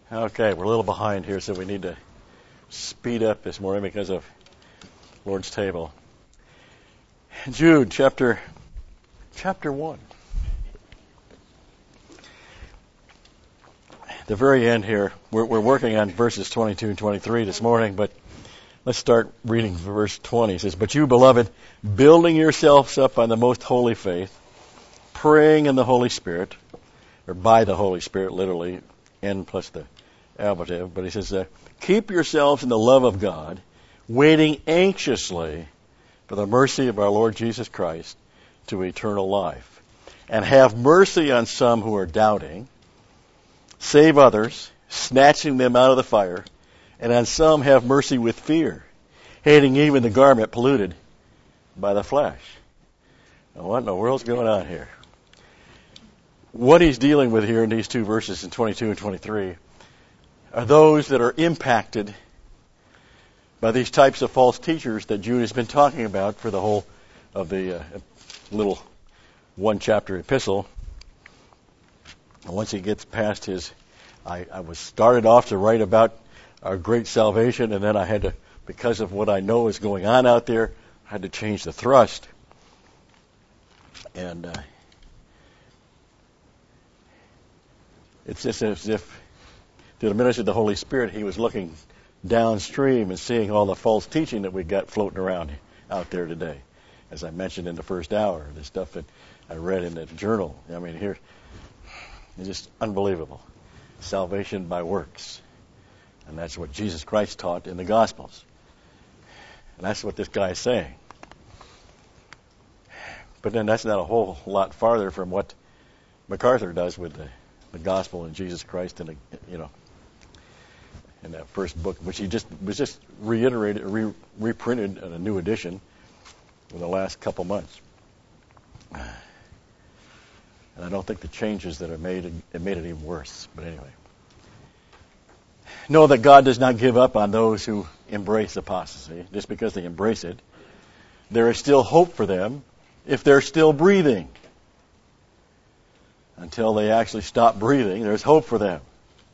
Okay, we're a little behind here, so we need to speed up this morning because of Lord's table. Jude, chapter 1. The very end here, we're working on verses 22 and 23 this morning, but let's start reading verse 20. It says, "But you, beloved, building yourselves up on the most holy faith, praying in the Holy Spirit," or by the Holy Spirit, literally, N plus the ablative, but he says, "Keep yourselves in the love of God, waiting anxiously for the mercy of our Lord Jesus Christ to eternal life. And have mercy on some who are doubting, save others, snatching them out of the fire, and on some have mercy with fear, hating even the garment polluted by the flesh." Now, what in the world's going on here? What he's dealing with here in these two verses in 22 and 23 are those that are impacted by these types of false teachers that Jude has been talking about for the whole of the little one-chapter epistle. And once he gets past his, I was started off to write about our great salvation, and then I had to, because of what I know is going on out there, I had to change the thrust. And it's just as if, through the ministry of the Holy Spirit, he was looking downstream and seeing all the false teaching that we got floating around out there today. As I mentioned in the first hour, the stuff that I read in the journal. I mean, here, it's just unbelievable. Salvation by works. And that's what Jesus Christ taught in the Gospels. And that's what this guy is saying. But then that's not a whole lot farther from what MacArthur does with the Gospel and Jesus Christ and in that first book, which he was just reiterated, reprinted in a new edition in the last couple months. And I don't think the changes that are made it made it even worse. But anyway, know that God does not give up on those who embrace apostasy. Just because they embrace it, there is still hope for them if they're still breathing. Until they actually stop breathing, there's hope for them.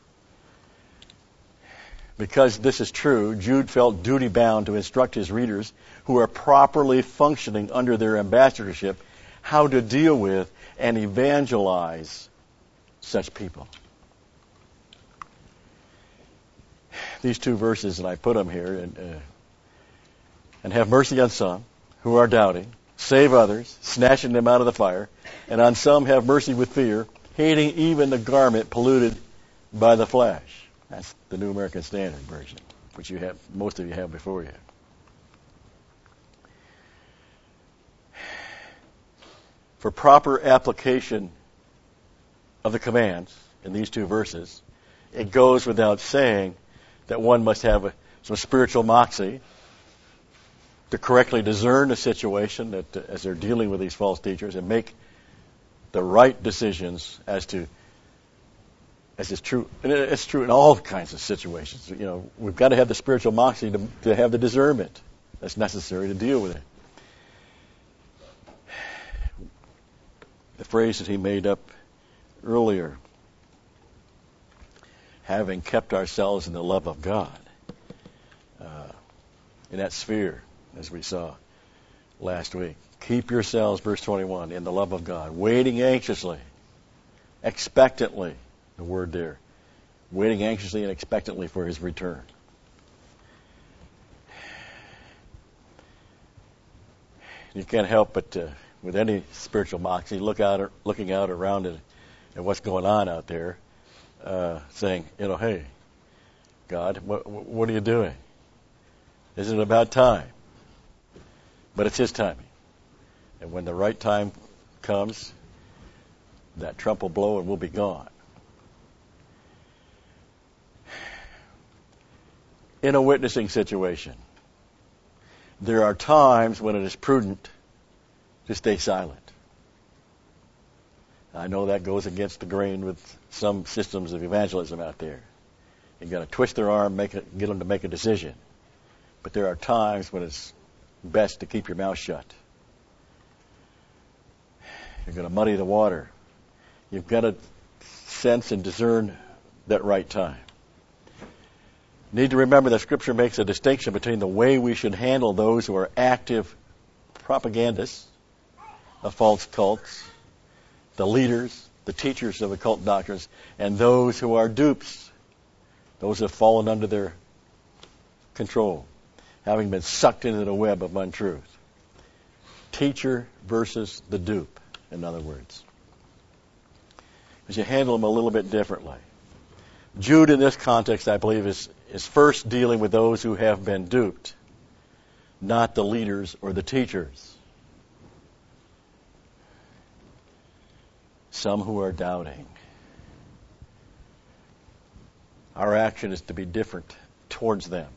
Because this is true, Jude felt duty-bound to instruct his readers who are properly functioning under their ambassadorship how to deal with and evangelize such people. These two verses, and I put them here, and have mercy on some who are doubting, save others, snatching them out of the fire, and on some have mercy with fear, hating even the garment polluted by the flesh. That's the New American Standard Version, which you have, most of you have before you. For proper application of the commands in these two verses, it goes without saying that one must have some spiritual moxie to correctly discern the situation that as they're dealing with these false teachers and make the right decisions as is true. And it's true in all kinds of situations. You know, we've got to have the spiritual moxie to have the discernment that's necessary to deal with it. The phrase that he made up earlier, having kept ourselves in the love of God, in that sphere, as we saw last week. Keep yourselves, verse 21, in the love of God, waiting anxiously, expectantly, the word there, waiting anxiously and expectantly for his return. You can't help but, with any spiritual moxie, looking out around at what's going on out there, saying, hey, God, what are you doing? Isn't it about time? But it's his timing. And when the right time comes, that trump will blow and we'll be gone. In a witnessing situation, there are times when it is prudent to stay silent. I know that goes against the grain with some systems of evangelism out there. You've got to twist their arm, get them to make a decision. But there are times when it's best to keep your mouth shut. You're going to muddy the water. You've got to sense and discern that right time. Need to remember that Scripture makes a distinction between the way we should handle those who are active propagandists of false cults, the leaders, the teachers of occult doctrines, and those who are dupes, those who have fallen under their control, having been sucked into the web of untruth. Teacher versus the dupe, in other words. Because you handle them a little bit differently. Jude, in this context, I believe, is first dealing with those who have been duped, not the leaders or the teachers. Some who are doubting. Our action is to be different towards them.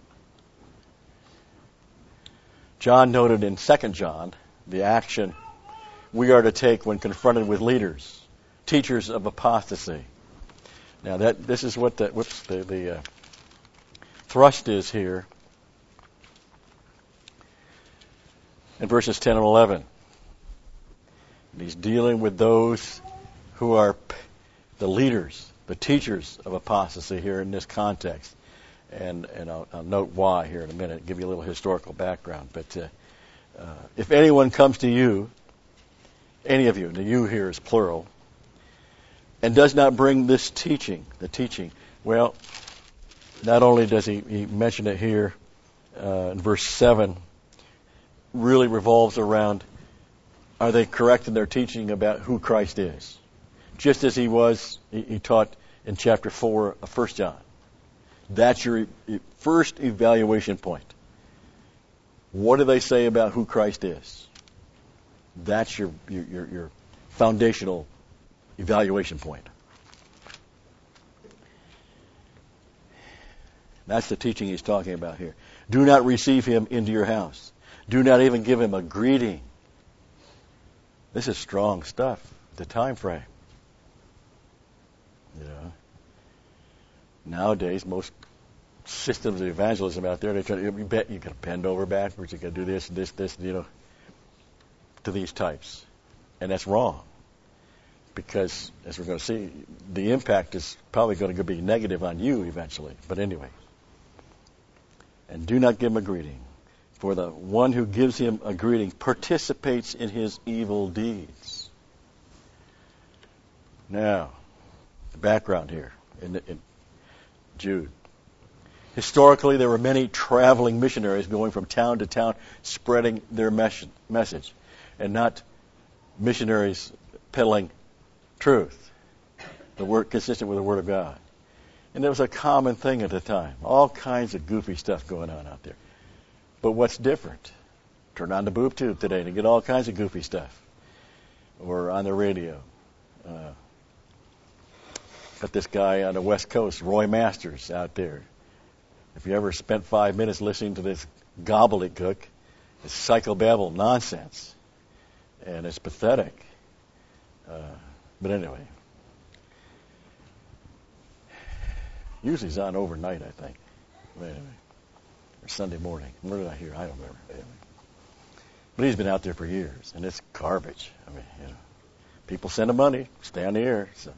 John noted in 2 John the action we are to take when confronted with leaders, teachers of apostasy. Now this is what the thrust is here in verses 10 and 11. And he's dealing with those who are the leaders, the teachers of apostasy here in this context. And I'll note why here in a minute, give you a little historical background. But if anyone comes to you, any of you, and the you here is plural, and does not bring this teaching, the teaching, well, not only does he mention it here in verse 7, really revolves around, are they correct in their teaching about who Christ is? Just as he taught in chapter 4 of 1 John. That's your first evaluation point. What do they say about who Christ is? That's your foundational evaluation point. That's the teaching he's talking about here. Do not receive him into your house. Do not even give him a greeting. This is strong stuff, the time frame. You know, nowadays, most systems of evangelism out there, they try to, you got to bend over backwards, you got to do this, to these types. And that's wrong. Because, as we're going to see, the impact is probably going to be negative on you eventually. But anyway. And do not give him a greeting. For the one who gives him a greeting participates in his evil deeds. Now, the background here in Jude. Historically, there were many traveling missionaries going from town to town spreading their message, and not missionaries peddling truth, the word consistent with the Word of God. And it was a common thing at the time. All kinds of goofy stuff going on out there. But what's different? Turn on the boob tube today to get all kinds of goofy stuff. Or on the radio. Got this guy on the West Coast, Roy Masters, out there. If you ever spent 5 minutes listening to this gobbledygook, it's psychobabble nonsense. And it's pathetic. But anyway. Usually it's on overnight, I think. But anyway. Or Sunday morning. Where did I hear? I don't remember. Anyway. But he's been out there for years, and it's garbage. I mean, you know, people send him money, stay on the air. So.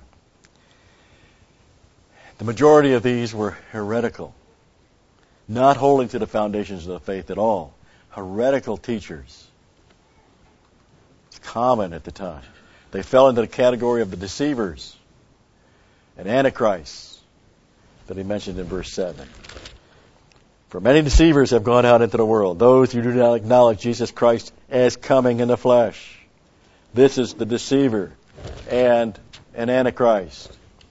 The majority of these were heretical, not holding to the foundations of the faith at all. Heretical teachers. It's common at the time. They fell into the category of the deceivers and antichrists that he mentioned in verse 7. For many deceivers have gone out into the world, those who do not acknowledge Jesus Christ as coming in the flesh. This is the deceiver and an antichrist.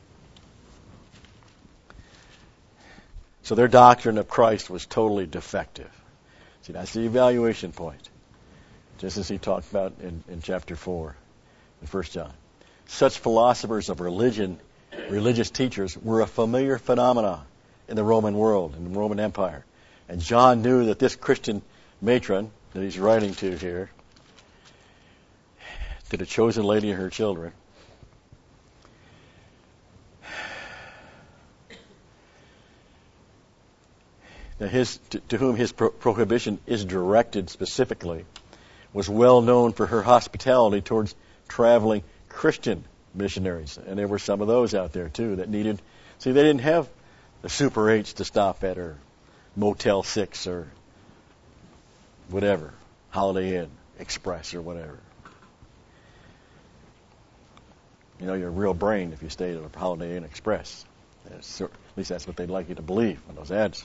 So their doctrine of Christ was totally defective. See, that's the evaluation point, just as he talked about in chapter 4 in 1 John. Such philosophers of religion, religious teachers, were a familiar phenomenon in the Roman world, in the Roman Empire. And John knew that this Christian matron that he's writing to here, to the chosen lady and her children, to whom his prohibition is directed specifically, was well known for her hospitality towards traveling Christian missionaries. And there were some of those out there too that needed, see, they didn't have the Super 8s to stop at, or Motel 6, or whatever, Holiday Inn Express, or whatever. You know, you're a real brain if you stayed at a Holiday Inn Express. At least that's what they'd like you to believe on those ads.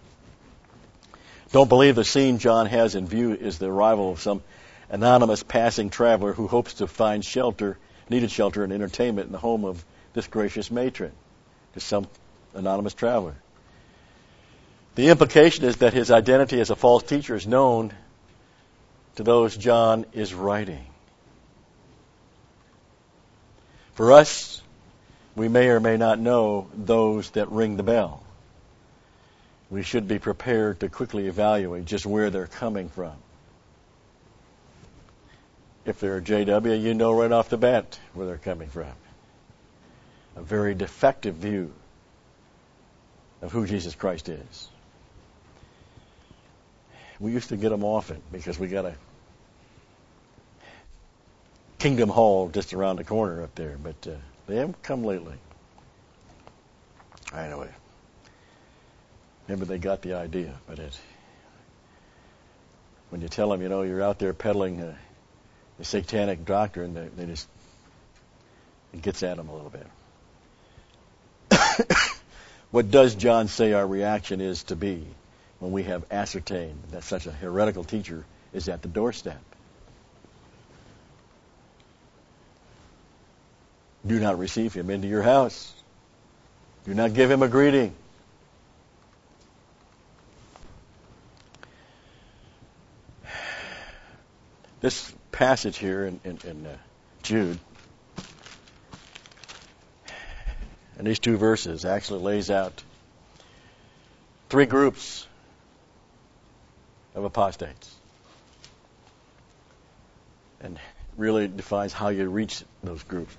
Don't believe the scene John has in view is the arrival of some anonymous passing traveler who hopes to find needed shelter and entertainment in the home of this gracious matron. Just some anonymous traveler. The implication is that his identity as a false teacher is known to those John is writing. For us, we may or may not know those that ring the bell. We should be prepared to quickly evaluate just where they're coming from. If they're a JW, you know right off the bat where they're coming from. A very defective view of who Jesus Christ is. We used to get them often because we got a Kingdom Hall just around the corner up there, but they haven't come lately. Anyway, maybe they got the idea, but when you tell them, you know, you're out there peddling the satanic doctrine, they just, it gets at them a little bit. What does John say our reaction is to be when we have ascertained that such a heretical teacher is at the doorstep? Do not receive him into your house. Do not give him a greeting. This passage here in Jude, and these two verses, actually lays out three groups of apostates, and really defines how you reach those groups.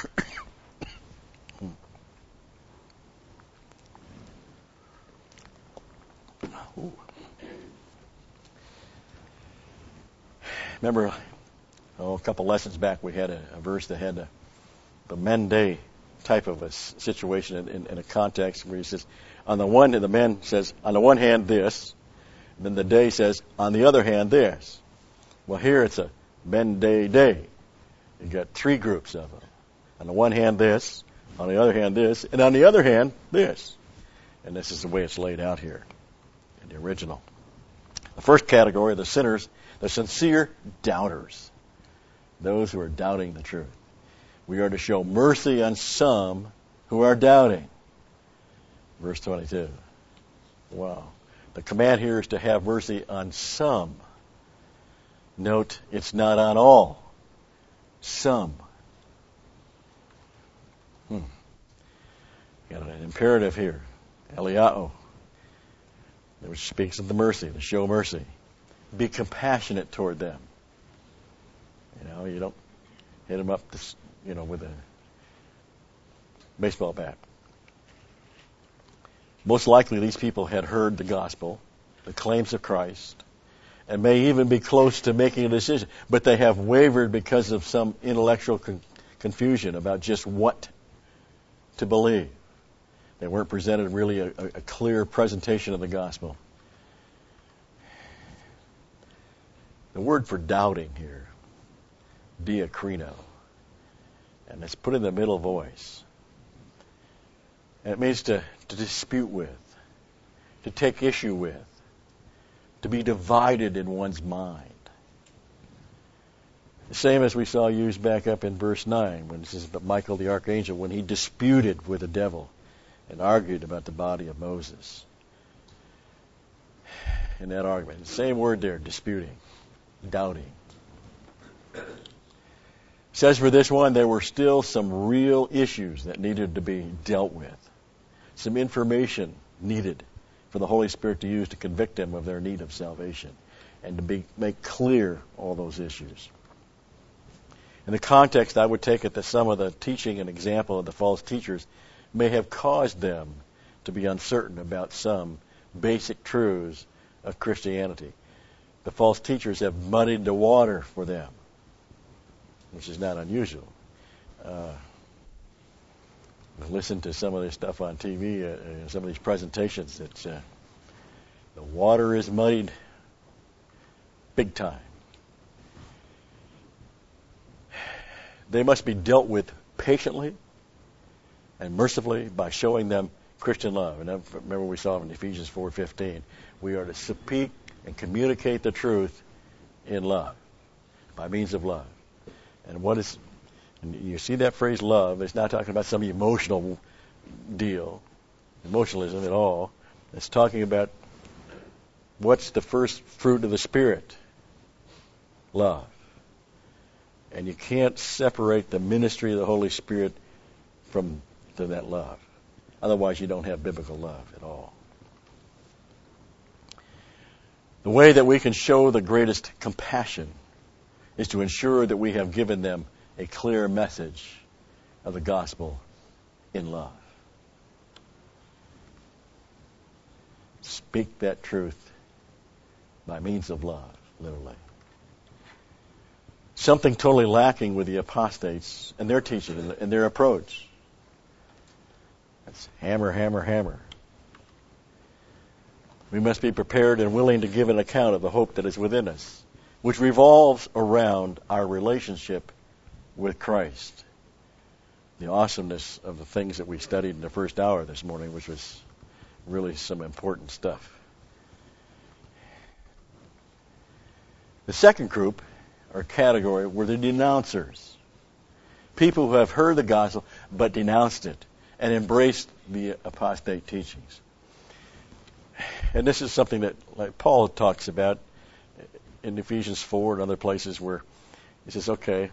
Remember, a couple lessons back, we had a verse that had the Mende type of a situation in a context where he says, the men says, on the one hand this, and then the day says, on the other hand this. Well, here it's a Mende day. You've got three groups of them. On the one hand this, on the other hand this, and on the other hand this. And this is the way it's laid out here in the original. The first category, the sinners, the sincere doubters, those who are doubting the truth. We are to show mercy on some who are doubting. Verse 22. Wow. The command here is to have mercy on some. Note, it's not on all. Some. Got an imperative here. Eliao. Which speaks of the mercy, to show mercy. Be compassionate toward them. You know, you don't hit them up, with a baseball bat. Most likely these people had heard the gospel, the claims of Christ, and may even be close to making a decision, but they have wavered because of some intellectual confusion about just what to believe. They weren't presented really a clear presentation of the gospel. The word for doubting here, diakrino, and it's put in the middle voice. And it means to dispute with, to take issue with, to be divided in one's mind. The same as we saw used back up in verse 9, when it says about Michael the archangel, when he disputed with the devil and argued about the body of Moses. In that argument, the same word there, disputing. Doubting. It says for this one, there were still some real issues that needed to be dealt with. Some information needed for the Holy Spirit to use to convict them of their need of salvation and to make clear all those issues. In the context, I would take it that some of the teaching and example of the false teachers may have caused them to be uncertain about some basic truths of Christianity. The false teachers have muddied the water for them, which is not unusual. Listen to some of this stuff on TV, some of these presentations. It's the water is muddied big time. They must be dealt with patiently and mercifully by showing them Christian love. And remember we saw in Ephesians 4:15, we are to speak and communicate the truth in love, by means of love. And you see that phrase love, it's not talking about some emotional deal, emotionalism at all. It's talking about what's the first fruit of the Spirit? Love. And you can't separate the ministry of the Holy Spirit from that love. Otherwise, you don't have biblical love at all. The way that we can show the greatest compassion is to ensure that we have given them a clear message of the gospel in love. Speak that truth by means of love, literally. Something totally lacking with the apostates and their teaching and their approach. That's hammer, hammer, hammer. We must be prepared and willing to give an account of the hope that is within us, which revolves around our relationship with Christ. The awesomeness of the things that we studied in the first hour this morning, which was really some important stuff. The second group or category were the denouncers. People who have heard the gospel but denounced it and embraced the apostate teachings. And this is something that like Paul talks about in Ephesians 4 and other places where he says, okay,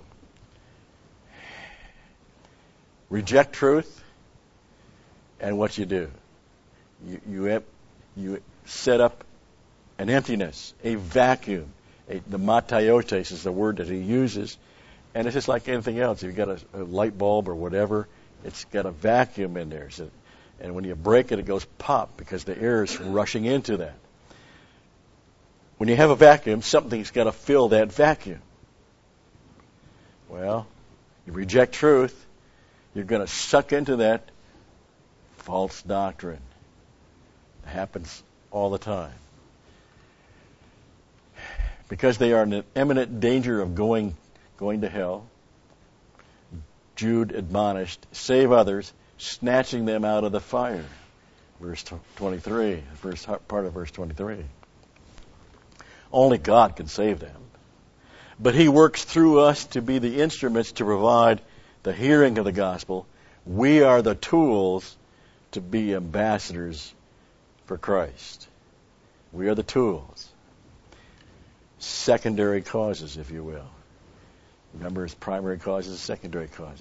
reject truth, and what you do. You set up an emptiness, a vacuum. The mataiotes is the word that he uses, and it's just like anything else. If you've got a light bulb or whatever, it's got a vacuum in there. So, and when you break it, it goes pop because the air is rushing into that. When you have a vacuum, something's got to fill that vacuum. Well, you reject truth, you're going to suck into that false doctrine. It happens all the time. Because they are in imminent danger of going to hell, Jude admonished, save others, snatching them out of the fire. Verse 23, first part of verse 23. Only God can save them. But He works through us to be the instruments to provide the hearing of the gospel. We are the tools to be ambassadors for Christ. We are the tools. Secondary causes, if you will. Remember, it's primary causes, secondary causes.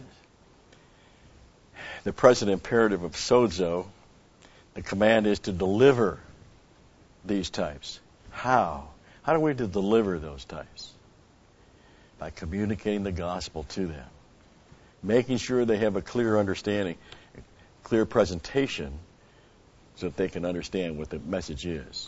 The present imperative of sozo, the command is to deliver these types. How? How do we deliver those types? By communicating the gospel to them. Making sure they have a clear understanding, a clear presentation, so that they can understand what the message is.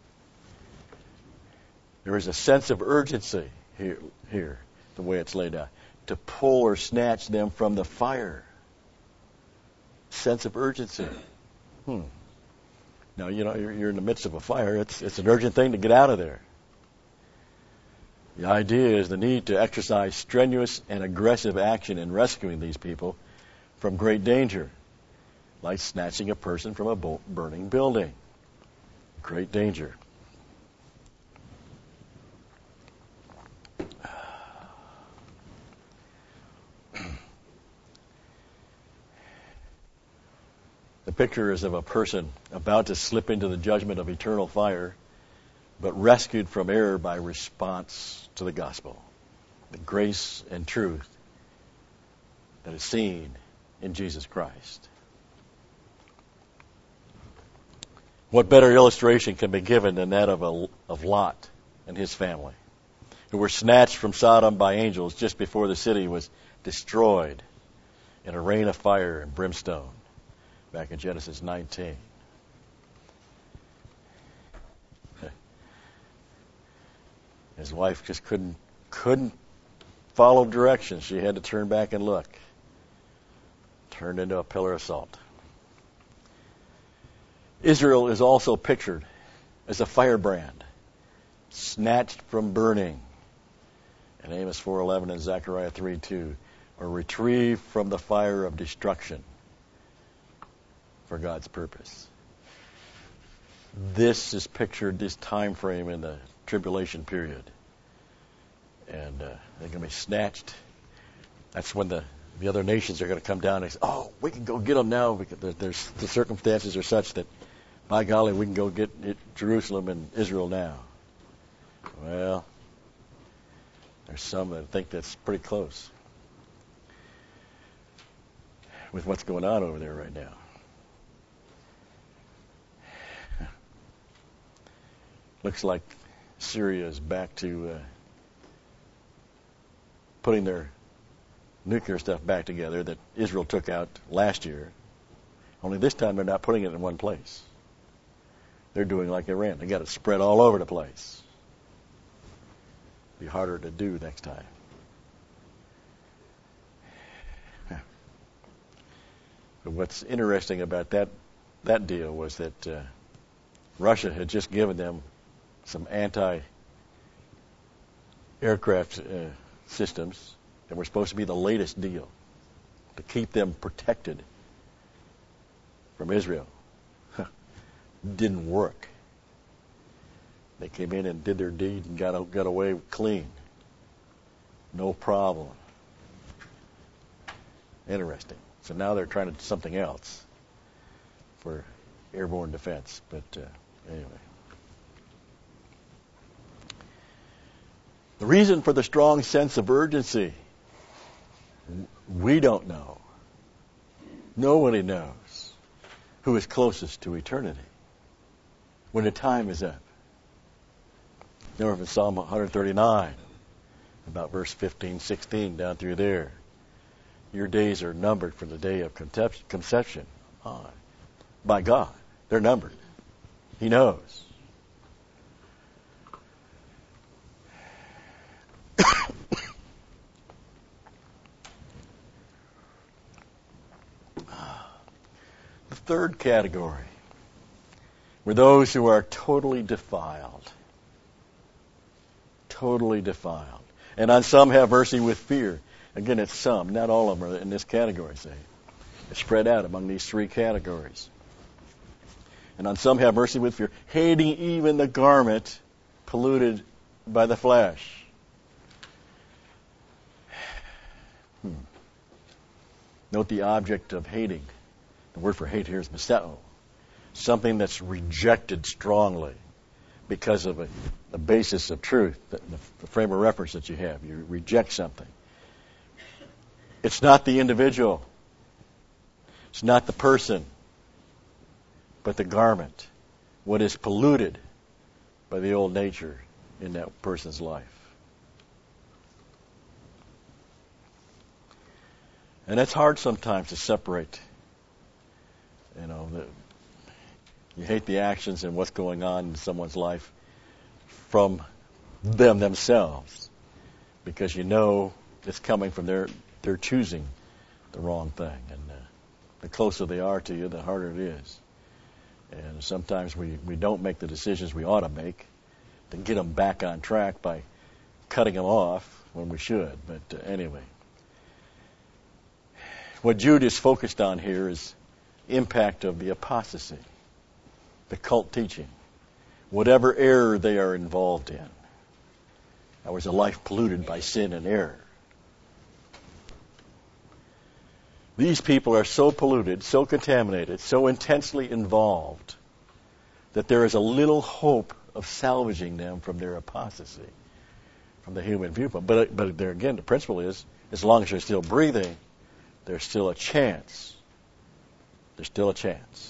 There is a sense of urgency here, the way it's laid out, to pull or snatch them from the fire. Sense of urgency. Now, you're in the midst of a fire. It's an urgent thing to get out of there. The idea is the need to exercise strenuous and aggressive action in rescuing these people from great danger, like snatching a person from a burning building. Great danger. The picture is of a person about to slip into the judgment of eternal fire, but rescued from error by response to the gospel, the grace and truth that is seen in Jesus Christ. What better illustration can be given than that of Lot and his family, who were snatched from Sodom by angels just before the city was destroyed in a rain of fire and brimstone, back in Genesis 19. His wife just couldn't follow directions. She had to turn back and look. turned into a pillar of salt. Israel is also pictured as a firebrand, snatched from burning. In Amos 4:11 and Zechariah 3:2, or retrieved from the fire of destruction for God's purpose. This is pictured, this time frame in the tribulation period. And they're going to be snatched. That's when the other nations are going to come down and say, oh, we can go get them now because the circumstances are such that, by golly, we can go get Jerusalem and Israel now. Well, there's some that think that's pretty close with what's going on over there right now. Looks like Syria is back to putting their nuclear stuff back together that Israel took out last year. Only this time they're not putting it in one place. They're doing like Iran. They got it spread all over the place. Be harder to do next time. But what's interesting about that deal was that Russia had just given them some anti-aircraft systems that were supposed to be the latest deal to keep them protected from Israel. Didn't work. They came in and did their deed and got away clean. No problem. Interesting. So now they're trying to do something else for airborne defense. But anyway. The reason for the strong sense of urgency, we don't know. Nobody knows who is closest to eternity when the time is up. Remember from Psalm 139, about verse 15, 16, down through there. Your days are numbered from the day of conception on. By God. They're numbered. He knows. The third category were those who are totally defiled. Totally defiled. And on some have mercy with fear. Again, it's some. Not all of them are in this category, say. It's spread out among these three categories. And on some have mercy with fear, hating even the garment polluted by the flesh. Note the object of hating. The word for hate here is miseo. Something that's rejected strongly because of a basis of truth, the frame of reference that you have. You reject something. It's not the individual. It's not the person, but the garment. What is polluted by the old nature in that person's life. And it's hard sometimes to separate. You hate the actions and what's going on in someone's life from them themselves, because you know it's coming from their choosing the wrong thing. And the closer they are to you, the harder it is. And sometimes we don't make the decisions we ought to make to get them back on track by cutting them off when we should. But anyway, what Jude is focused on here is impact of the apostasy, the cult teaching, whatever error they are involved in. That was a life polluted by sin and error. These people are so polluted, so contaminated, so intensely involved that there is a little hope of salvaging them from their apostasy, from the human viewpoint. But there again, the principle is, as long as they're still breathing, there's still a chance. There's still a chance.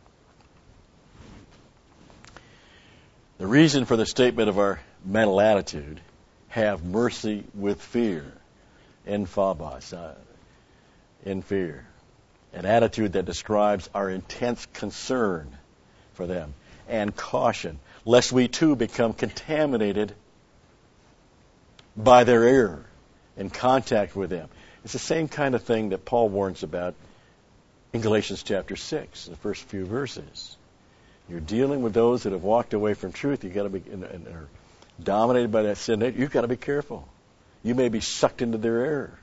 The reason for the statement of our mental attitude, have mercy with fear, en phobos, in fear, an attitude that describes our intense concern for them and caution, lest we too become contaminated by their error in contact with them. It's the same kind of thing that Paul warns about in Galatians chapter 6, the first few verses. You're dealing with those that have walked away from truth. You've got to be and are dominated by that sin. You've got to be careful. You may be sucked into their error.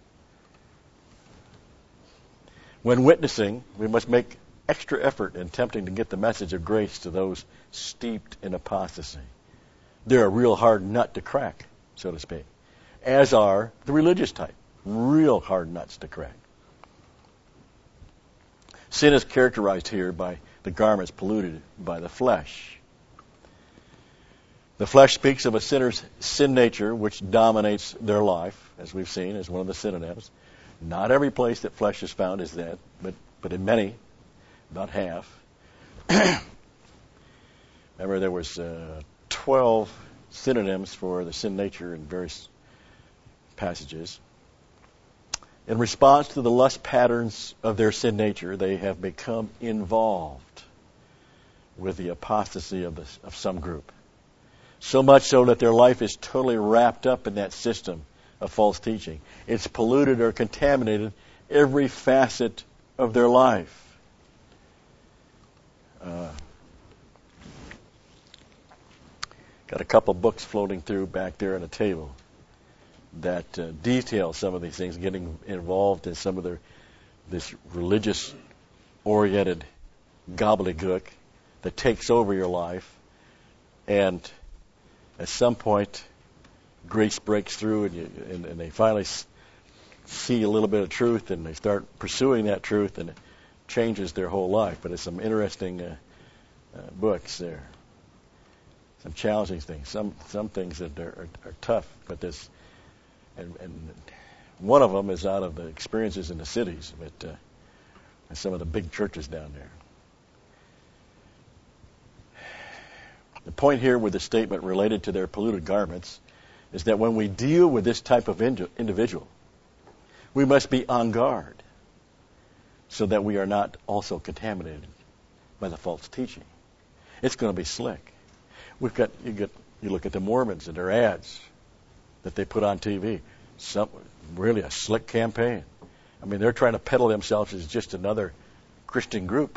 When witnessing, we must make extra effort in attempting to get the message of grace to those steeped in apostasy. They're a real hard nut to crack, so to speak, as are the religious type. Real hard nuts to crack. Sin is characterized here by the garments polluted by the flesh. The flesh speaks of a sinner's sin nature which dominates their life, as we've seen, as one of the synonyms. Not every place that flesh is found is that, but in many, about half. Remember, there was 12 synonyms for the sin nature in various passages. In response to the lust patterns of their sin nature, they have become involved with the apostasy of some group. So much so that their life is totally wrapped up in that system of false teaching. It's polluted or contaminated every facet of their life. Got a couple books floating through back there on a table that detail some of these things, getting involved in some of this religious-oriented gobbledygook that takes over your life, and at some point, grace breaks through, and they finally see a little bit of truth, and they start pursuing that truth, and it changes their whole life. But it's some interesting books there, some challenging things, some things that are tough, but there's and one of them is out of the experiences in the cities, but and some of the big churches down there. The point here with the statement related to their polluted garments is that when we deal with this type of individual, we must be on guard so that we are not also contaminated by the false teaching. It's going to be slick. You look at the Mormons and their ads that they put on TV. Really a slick campaign. I mean, they're trying to peddle themselves as just another Christian group.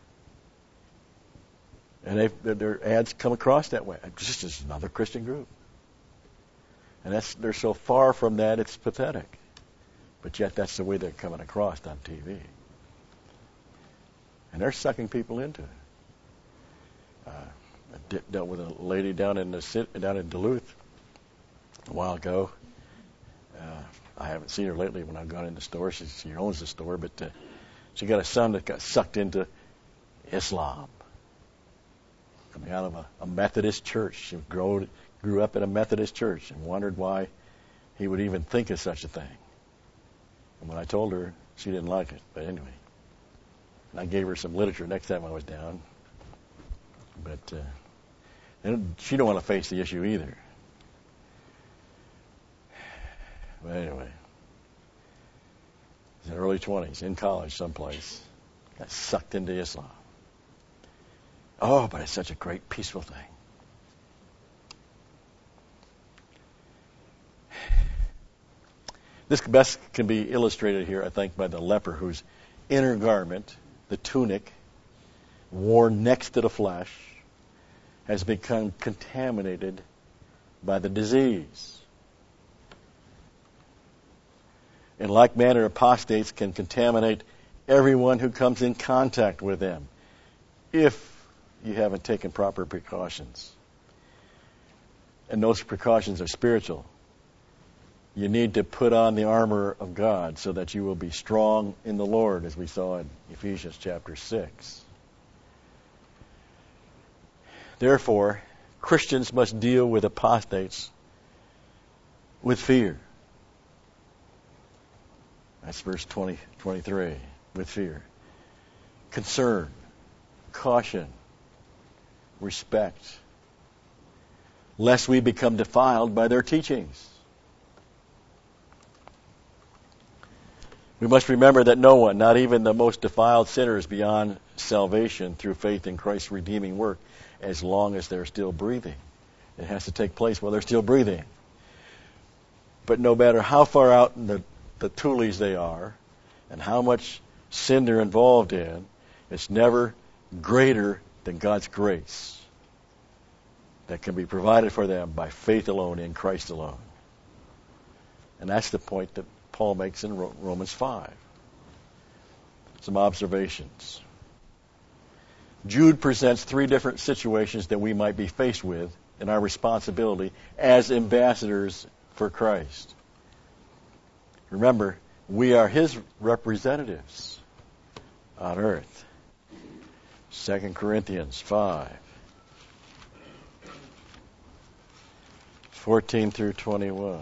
And their ads come across that way, just as another Christian group. And they're so far from that, it's pathetic. But yet that's the way they're coming across on TV. And they're sucking people into it. I dealt with a lady down in Duluth a while ago. I haven't seen her lately when I've gone in the store. She owns the store, but she got a son that got sucked into Islam. Coming out of a Methodist church. She grew up in a Methodist church and wondered why he would even think of such a thing. And when I told her, she didn't like it. But anyway, and I gave her some literature next time I was down. But and she don't want to face the issue either. But anyway, in the early 20s, in college someplace, got sucked into Islam. Oh, but it's such a great, peaceful thing. This best can be illustrated here, I think, by the leper whose inner garment, the tunic, worn next to the flesh, has become contaminated by the disease. In like manner, apostates can contaminate everyone who comes in contact with them if you haven't taken proper precautions. And those precautions are spiritual. You need to put on the armor of God so that you will be strong in the Lord, as we saw in Ephesians chapter 6. Therefore, Christians must deal with apostates with fear. That's verse 23, with fear. Concern, caution, respect, lest we become defiled by their teachings. We must remember that no one, not even the most defiled sinner, is beyond salvation through faith in Christ's redeeming work as long as they're still breathing. It has to take place while they're still breathing. But no matter how far out in the tules they are and how much sin they're involved in, it's never greater than God's grace that can be provided for them by faith alone in Christ alone. And that's the point that Paul makes in Romans 5. Some observations. Jude presents three different situations that we might be faced with in our responsibility as ambassadors for Christ. Remember, we are his representatives on earth. 2 Corinthians 5, 14 through 21.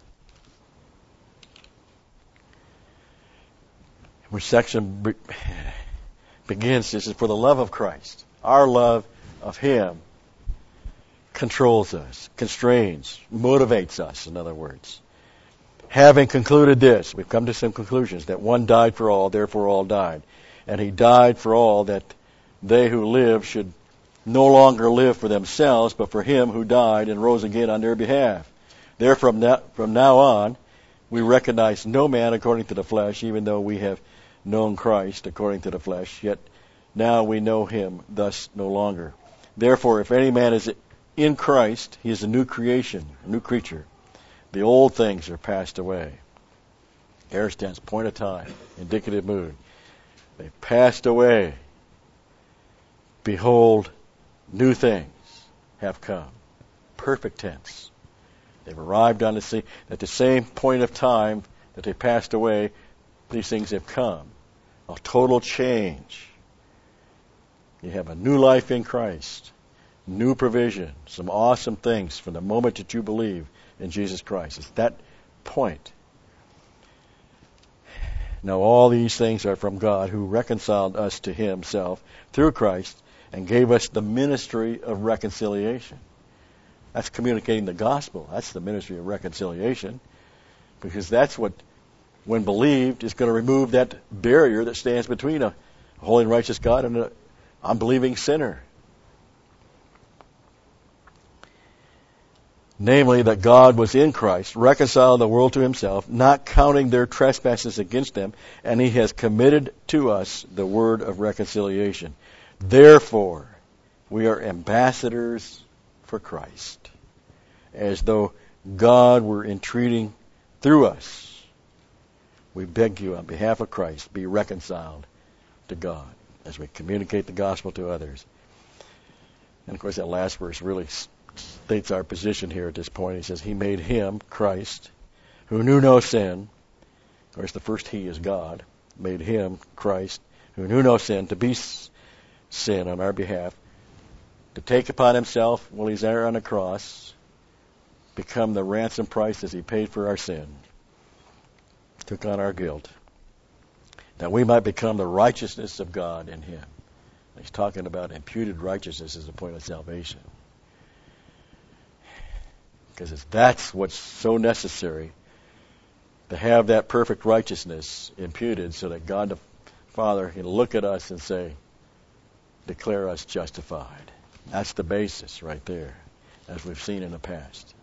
Which section begins, this is for the love of Christ. Our love of him controls us, constrains, motivates us, in other words. Having concluded this, we've come to some conclusions, that one died for all, therefore all died. And he died for all, that they who live should no longer live for themselves, but for him who died and rose again on their behalf. Therefore, from now on, we recognize no man according to the flesh, even though we have known Christ according to the flesh, yet now we know him thus no longer. Therefore, if any man is in Christ, he is a new creation, a new creature. The old things are passed away. Aorist tense, point of time, indicative mood. They passed away. Behold, new things have come. Perfect tense. They've arrived on the scene. At the same point of time that they passed away, these things have come. A total change. You have a new life in Christ. New provision. Some awesome things from the moment that you believe in Jesus Christ. It's that point. Now all these things are from God, who reconciled us to himself through Christ and gave us the ministry of reconciliation. That's communicating the gospel. That's the ministry of reconciliation. Because that's what, when believed, is going to remove that barrier that stands between a holy and righteous God and an unbelieving sinner. Namely, that God was in Christ, reconciling the world to himself, not counting their trespasses against them, and he has committed to us the word of reconciliation. Therefore, we are ambassadors for Christ, as though God were entreating through us. We beg you on behalf of Christ, be reconciled to God as we communicate the gospel to others. And of course, that last verse really states our position here at this point. He says, he made him, Christ, who knew no sin. Of course, the first he is God. Made him, Christ, who knew no sin, to be sin on our behalf, to take upon himself, while he's there on the cross, become the ransom price as he paid for our sin, took on our guilt, that we might become the righteousness of God in him. He's talking about imputed righteousness as a point of salvation. Because that's what's so necessary, to have that perfect righteousness imputed so that God the Father can look at us and say, declare us justified. That's the basis right there, as we've seen in the past.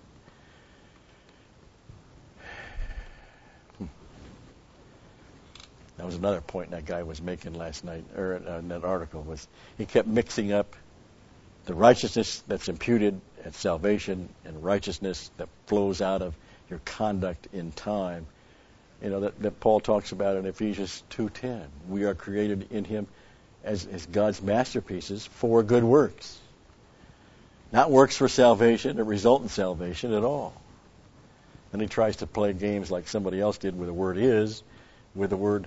That was another point that guy was making last night, or in that article, was he kept mixing up the righteousness that's imputed at salvation and righteousness that flows out of your conduct in time. You know, that Paul talks about in Ephesians 2:10. We are created in him as God's masterpieces for good works. Not works for salvation that result in salvation at all. And he tries to play games like somebody else did with the word is, with the word,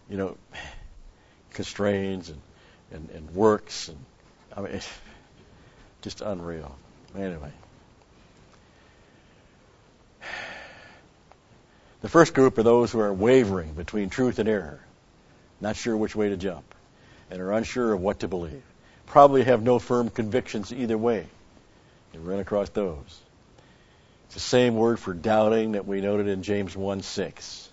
constrains and works. And I mean, it's just unreal. Anyway. The first group are those who are wavering between truth and error, not sure which way to jump, and are unsure of what to believe. Probably have no firm convictions either way. You run across those. It's the same word for doubting that we noted in James 1:6.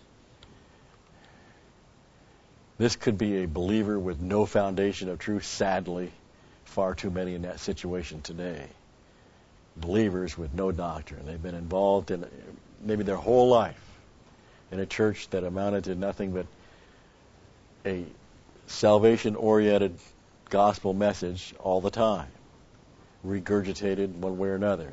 This could be a believer with no foundation of truth. Sadly, far too many in that situation today. Believers with no doctrine. They've been involved in maybe their whole life in a church that amounted to nothing but a salvation-oriented gospel message all the time, regurgitated one way or another.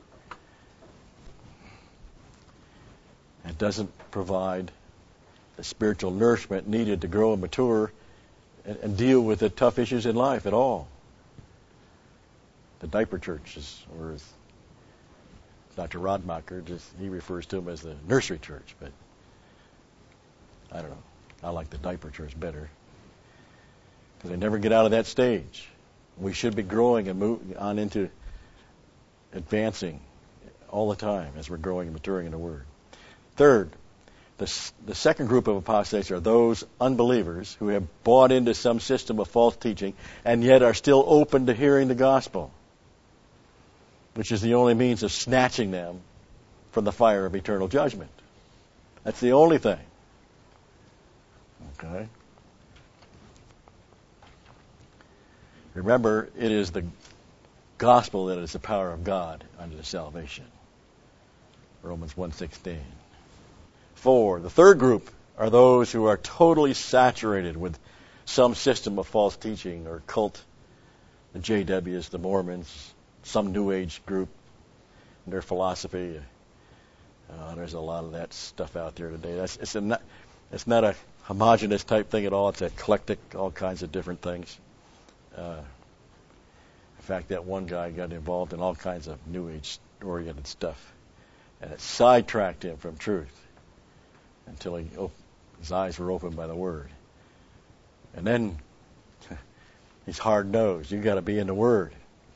It doesn't provide the spiritual nourishment needed to grow and mature and deal with the tough issues in life at all. The diaper churches, or as Dr. Rodmacher, he refers to them as the nursery church, but I don't know. I like the diaper church better because they never get out of that stage. We should be growing and moving on into advancing all the time as we're growing and maturing in the Word. Third, the second group of apostates are those unbelievers who have bought into some system of false teaching and yet are still open to hearing the gospel, which is the only means of snatching them from the fire of eternal judgment. That's the only thing. Okay? Remember, it is the gospel that is the power of God unto salvation. Romans 1:16. 4, the third group are those who are totally saturated with some system of false teaching or cult, the JWs, the Mormons, some New Age group, their philosophy. There's a lot of that stuff out there today. It's not a homogenous type thing at all. It's eclectic, all kinds of different things. In fact, that one guy got involved in all kinds of New Age-oriented stuff, and it sidetracked him from truth until his eyes were opened by the Word. And then he's hard-nosed. You've got to be in the Word.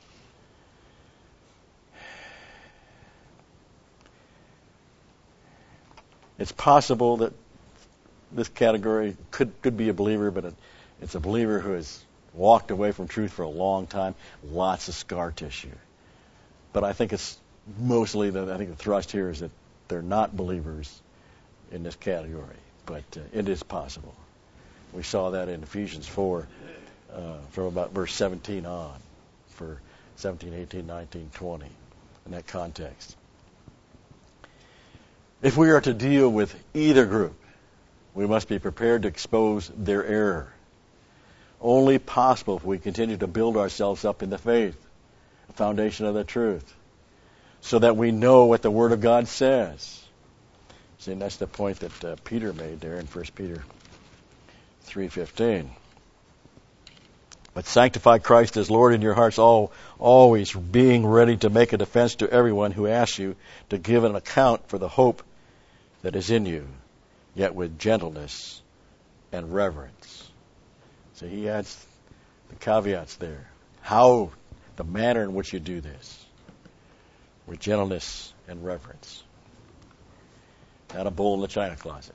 It's possible that this category could be a believer, but it's a believer who has walked away from truth for a long time, lots of scar tissue. But I think it's mostly the thrust here is that they're not believers in this category, but it is possible. We saw that in Ephesians 4 from about verse 17 on, for 17, 18, 19, 20, in that context. If we are to deal with either group, we must be prepared to expose their error. Only possible if we continue to build ourselves up in the faith, the foundation of the truth, so that we know what the Word of God says. See, and that's the point that Peter made there in 1 Peter 3:15. But sanctify Christ as Lord in your hearts, always being ready to make a defense to everyone who asks you to give an account for the hope that is in you, yet with gentleness and reverence. So he adds the caveats there. How, the manner in which you do this, with gentleness and reverence. Not a bull in the china closet.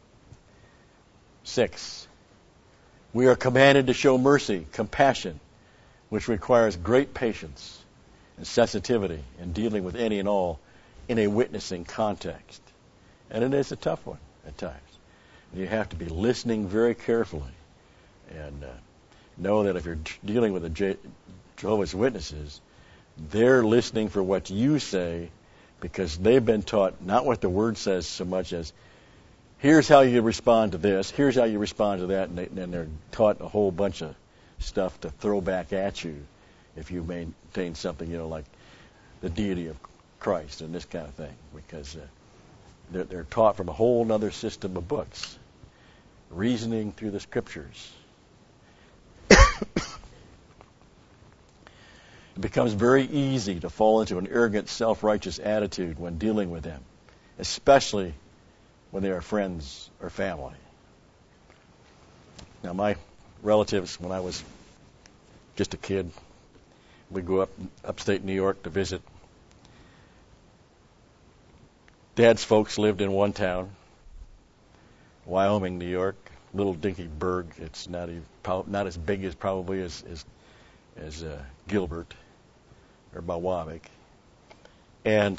6, we are commanded to show mercy, compassion, which requires great patience and sensitivity in dealing with any and all in a witnessing context. And it is a tough one at times. You have to be listening very carefully and know that if you're dealing with the Jehovah's Witnesses, they're listening for what you say because they've been taught not what the Word says so much as here's how you respond to this, here's how you respond to that, and they're taught a whole bunch of stuff to throw back at you if you maintain something, like the deity of Christ and this kind of thing, because they're taught from a whole other system of books, reasoning through the Scriptures. It becomes very easy to fall into an arrogant, self-righteous attitude when dealing with them, especially when they are friends or family. Now, my relatives, when I was just a kid, we'd go upstate New York to visit. Dad's folks lived in one town, Wyoming, New York, little dinky burg. It's not as big as probably as Gilbert or Bawabic. And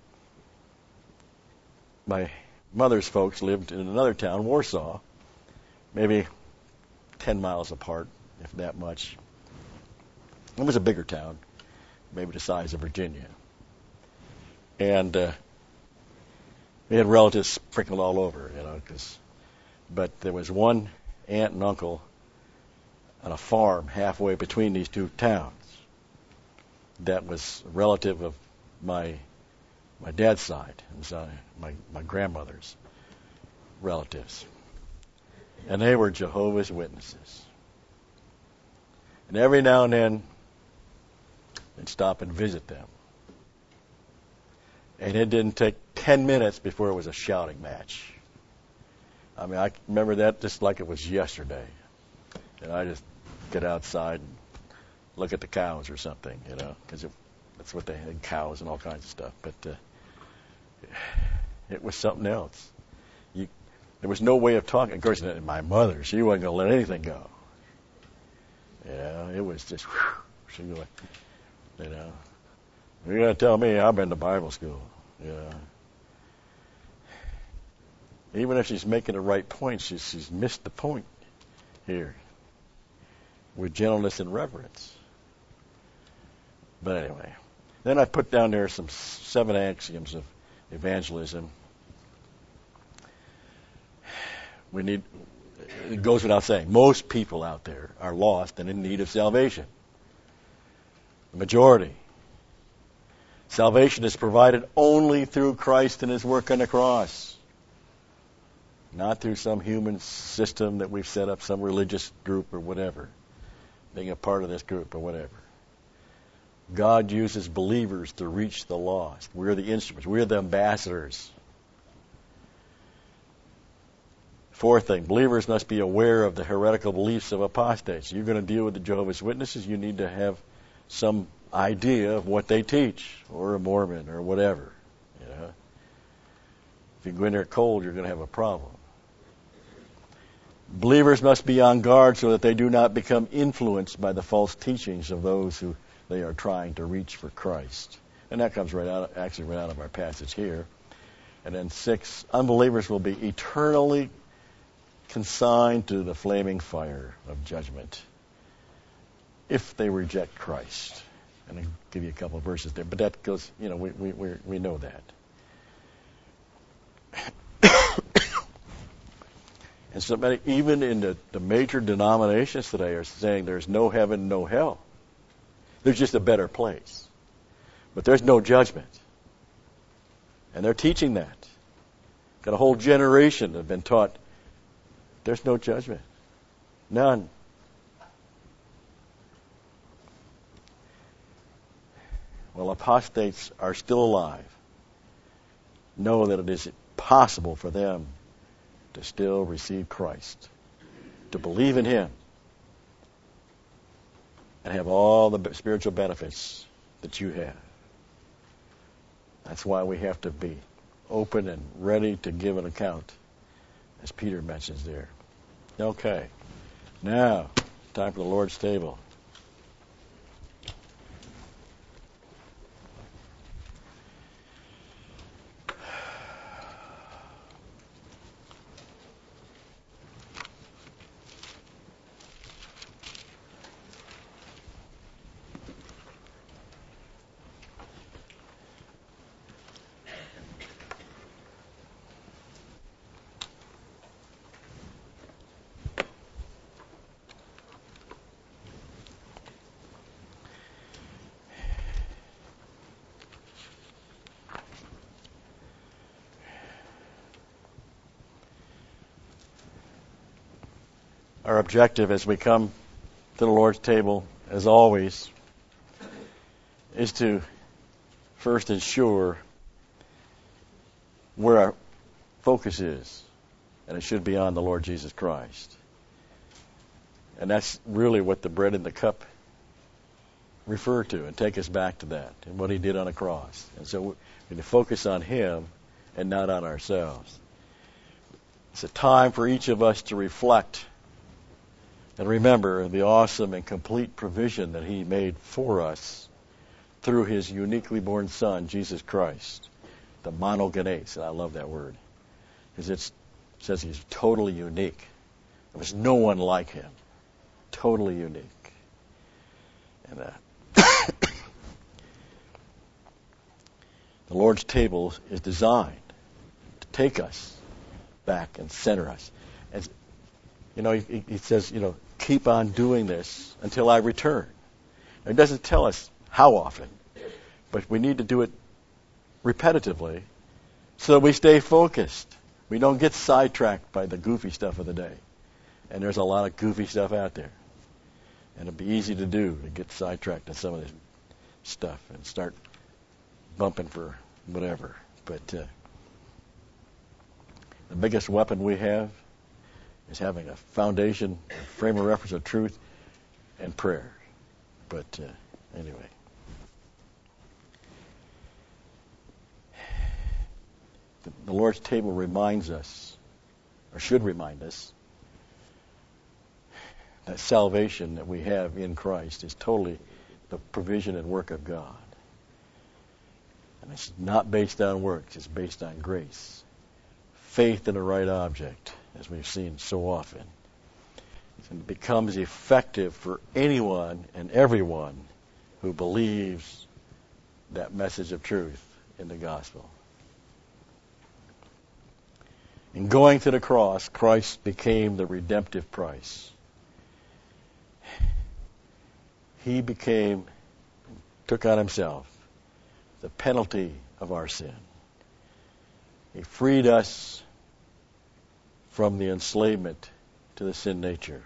my mother's folks lived in another town, Warsaw, maybe 10 miles apart, if that much. It was a bigger town, maybe the size of Virginia. And we had relatives sprinkled all over, but there was one aunt and uncle on a farm halfway between these two towns. That was a relative of my dad's side. It was my grandmother's relatives. And they were Jehovah's Witnesses. And every now and then, I'd stop and visit them. And it didn't take 10 minutes before it was a shouting match. I mean, I remember that just like it was yesterday. And I just get outside and look at the cows or something, because that's what they had, cows and all kinds of stuff. But it was something else. There was no way of talking. Of course, my mother, she wasn't going to let anything go. It was just, she was, you're going to tell me I've been to Bible school. Even if she's making the right point, she's missed the point here with gentleness and reverence. But anyway, then I put down there some 7 axioms of evangelism. It goes without saying, most people out there are lost and in need of salvation. The majority. Salvation is provided only through Christ and His work on the cross. Not through some human system that we've set up, some religious group or whatever, being a part of this group or whatever. God uses believers to reach the lost. We're the instruments. We're the ambassadors. 4th thing, believers must be aware of the heretical beliefs of apostates. You're going to deal with the Jehovah's Witnesses, you need to have some idea of what they teach, or a Mormon, or whatever. If you go in there cold, you're going to have a problem. Believers must be on guard so that they do not become influenced by the false teachings of those who they are trying to reach for Christ. And that comes right out of our passage here. And then 6, unbelievers will be eternally consigned to the flaming fire of judgment if they reject Christ. And I'll give you a couple of verses there, but that goes, we know that. And so many, even in the major denominations today, are saying there's no heaven, no hell. There's just a better place. But there's no judgment. And they're teaching that. Got a whole generation that have been taught there's no judgment. None. Well, apostates are still alive. Know that it is possible for them to still receive Christ, to believe in Him, and have all the spiritual benefits that you have. That's why we have to be open and ready to give an account, as Peter mentions there. Okay. Now, time for the Lord's table. Our objective as we come to the Lord's table, as always, is to first ensure where our focus is, and it should be on the Lord Jesus Christ. And that's really what the bread and the cup refer to, and take us back to that, and what He did on the cross. And so we need to focus on Him and not on ourselves. It's a time for each of us to reflect and remember the awesome and complete provision that He made for us through His uniquely born Son, Jesus Christ, the monogenes. And I love that word, because it says He's totally unique. There was no one like Him. Totally unique. And the Lord's table is designed to take us back and center us. He says, keep on doing this until I return. It doesn't tell us how often, but we need to do it repetitively so that we stay focused. We don't get sidetracked by the goofy stuff of the day. And there's a lot of goofy stuff out there. And it'd be easy to get sidetracked on some of this stuff and start bumping for whatever. But the biggest weapon we have is having a foundation, a frame of reference of truth, and prayer. But anyway. The Lord's table reminds us, or should remind us, that salvation that we have in Christ is totally the provision and work of God. And it's not based on works, it's based on grace. Faith in the right object, as we've seen so often. And it becomes effective for anyone and everyone who believes that message of truth in the gospel. In going to the cross, Christ became the redemptive price. He took on himself the penalty of our sin. He freed us from the enslavement to the sin nature.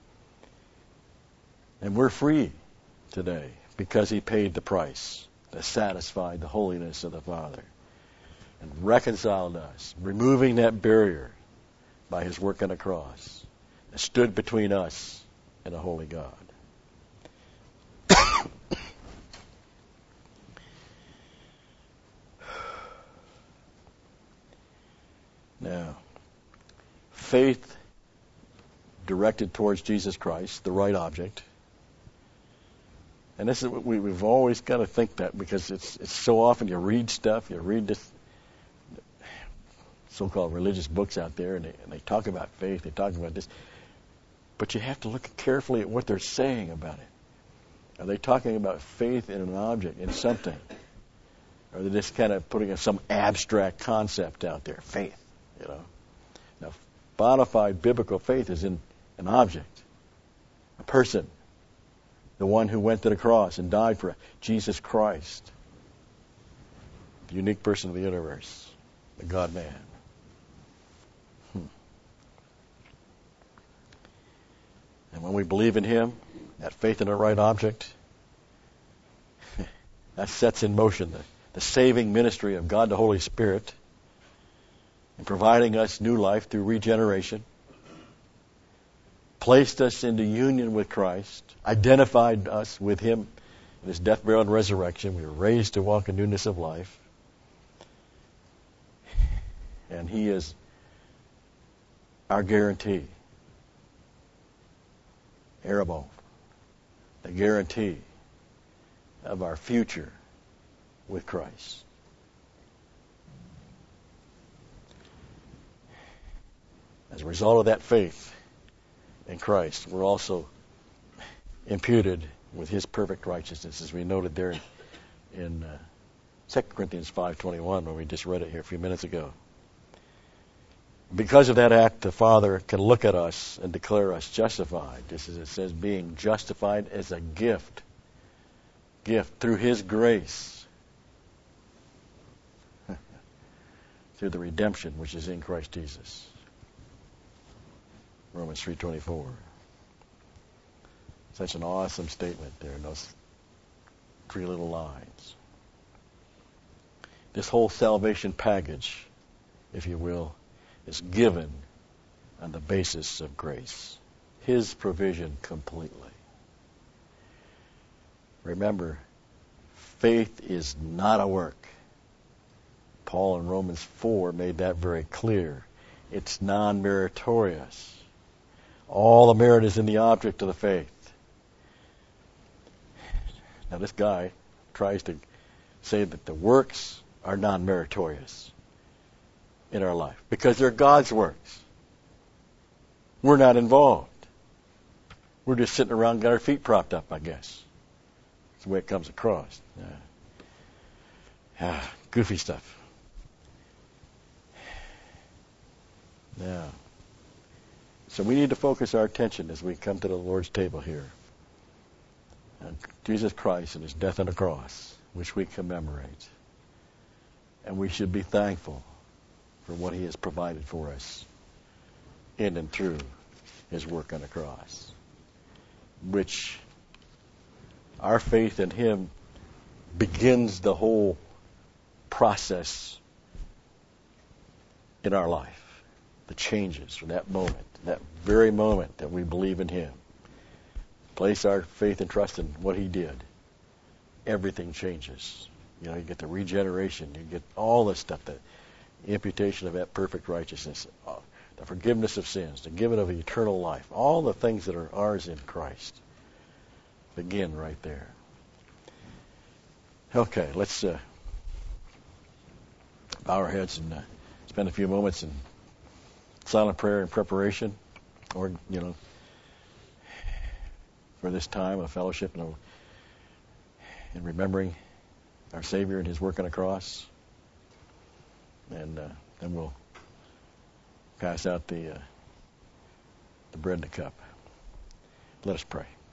And we're free today because he paid the price to satisfy the holiness of the Father and reconciled us, removing that barrier by his work on the cross that stood between us and a holy God. Now, faith directed towards Jesus Christ, the right object. And this is what we've always got to think that, because it's so often you read stuff, you read this so-called religious books out there, and they talk about faith, they talk about this, but you have to look carefully at what they're saying about it. Are they talking about faith in an object, in something? Or are they just kind of putting some abstract concept out there, faith? Now, bona fide biblical faith is in an object, a person, the one who went to the cross and died for Jesus Christ, the unique person of the universe, the God-man. And when we believe in him, that faith in the right object, that sets in motion the saving ministry of God the Holy Spirit, and providing us new life through regeneration, placed us into union with Christ, identified us with him in his death, burial, and resurrection. We were raised to walk in newness of life. And he is our guarantee. Arabo, the guarantee of our future with Christ. As a result of that faith in Christ, we're also imputed with his perfect righteousness, as we noted there in 2 Corinthians 5:21, when we just read it here a few minutes ago. Because of that act, the Father can look at us and declare us justified, just as it says, being justified as a gift through his grace, through the redemption which is in Christ Jesus. Romans 3:24. Such an awesome statement there in those three little lines. This whole salvation package, if you will, is given on the basis of grace. His provision completely. Remember, faith is not a work. Paul in Romans 4 made that very clear. It's non-meritorious. All the merit is in the object of the faith. Now this guy tries to say that the works are non-meritorious in our life because they're God's works. We're not involved. We're just sitting around, got our feet propped up, I guess. That's the way it comes across. Goofy stuff. Now, So we need to focus our attention as we come to the Lord's table here on Jesus Christ and his death on the cross, which we commemorate. And we should be thankful for what he has provided for us in and through his work on the cross, which our faith in him begins the whole process in our life. The changes from that moment, that very moment that we believe in him, place our faith and trust in what he did, everything changes. You know, you get the regeneration, you get all this stuff, the imputation of that perfect righteousness, the forgiveness of sins, the giving of eternal life, all the things that are ours in Christ begin right there. Okay, let's bow our heads and spend a few moments in silent prayer and preparation, or, you know, for this time of fellowship and remembering our Savior and his work on the cross. And then we'll pass out the bread and the cup. Let us pray.